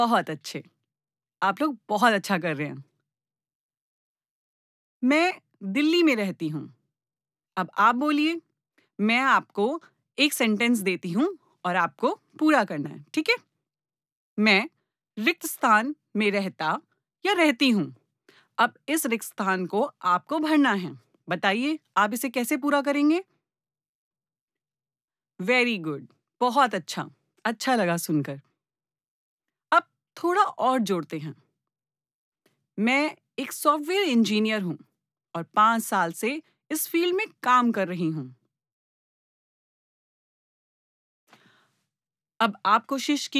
बहुत अच्छे। आप लोग बहुत अच्छा कर रहे हैं। मैं दिल्ली में रहती हूँ। अब आप बोलिए, मैं आपको एक सेंटेंस देती हूँ और आपको पूरा करना है, ठीक है? मैं रिक्त स्थान में रहता या रहती हूँ। अब इस रिक्त स्थान को आपको भरना है। बताइए, आप इसे कैसे पूरा करेंगे? वेरी गुड, बहुत अच्छा। अच्छा लगा सुनकर। अब थोड़ा और जोड़ते हैं। मैं एक सॉफ्टवेयर इंजीनियर हूँ और 5 साल से इस फील्ड में काम कर रही हूँ। अब आप कोशिश